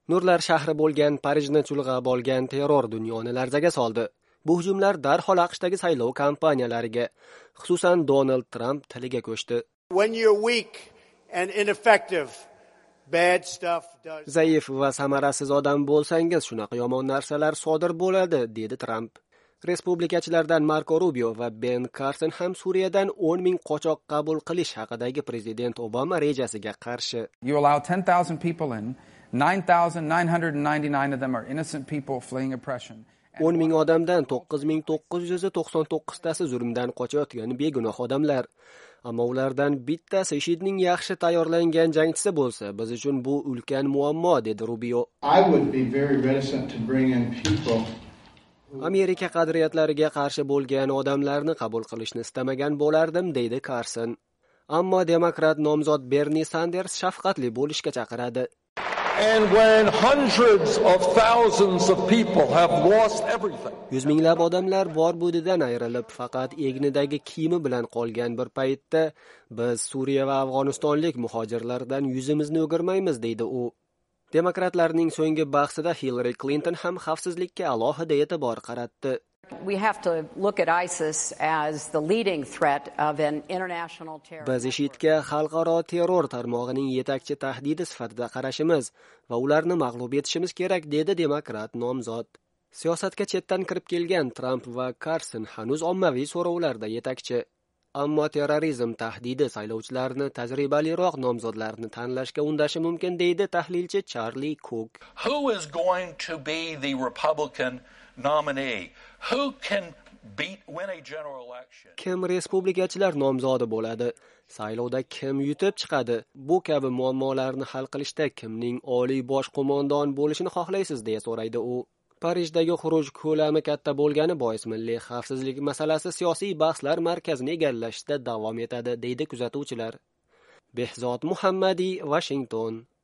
Nurlar shahri bo'lgan Parijni chulg'ab olgan terror dunyoni larzaga soldi. Bu hujumlar darhol AQShdagi saylov kampaniyalariga, xususan Donald Trump tiliga ko'chdi. Zaif va samarasiz odam bo'lsangiz, shunaqa yomon narsalar sodir bo'ladi, dedi Trump. Respublikachilardan Marco Rubio va Ben Carson ham Suriyadan 10,000 qochoq qabul qilish haqidagi prezident Obama rejasiga qarshi. You allow 10,000 people in, 9,999 of them are innocent people fleeing oppression. 10,000 odamdan 9,999 tasi zulmdan qochayotgan begunoh odamlar. Ammo ulardan bittasi IShIDning yaxshi tayyorlangan jangchisi bo'lsa, biz uchun bu ulkan muammo, dedi Rubio. Amerika qadriyatlariga qarshi bo'lgan odamlarni qabul qilishni istamagan bo'lardim, deydi Carson. Ammo demokrat nomzod Bernie Sanders shafqatli bo'lishga chaqiradi. And when hundreds of thousands of people have lost everything. Yuz minglab odamlar bor-budidan ayrilib, faqat egnidagi kiyimi bilan qolgan bir paytda biz Suriya va Afg'onistonlik muhojirlardan yuzimizni o'girmaymiz, deydi u. Demokratlarning so'nggi bahsida Hillary Clinton ham xavfsizlikka alohida e'tibor qaratdi. We have to look at ISIS as the leading threat of an international terror. Biz IShIDga xalqaro terror tarmog'ining yetakchi tahdidi sifatida qarashimiz va ularni mag'lub etishimiz kerak, dedi demokrat nomzod. Siyosatga chetdan kirib kelgan Trump va Carson hanuz ommaviy so'rovlarda yetakchi. Ammo terrorizm tahdidi saylovchilarni tajribaliroq nomzodlarni tanlashga undashi mumkin, deydi tahlilchi Charlie Cook. Who is going to be the Republican nominee? Who can win a general election? Kim respublikachilar nomzodi bo'ladi? Saylovda kim yutib chiqadi? Bu kabi muammolarni hal qilishda kimning oliy bosh qo'mondon bo'lishini xohlaysiz, deya so'raydi u. Parijdagi xuruj ko'lami katta bo'lgani bois milliy xavfsizlik masalasi siyosiy bahslar markazini egallashda davom etadi, deydi kuzatuvchilar. Behzod Muhammadi, Washington.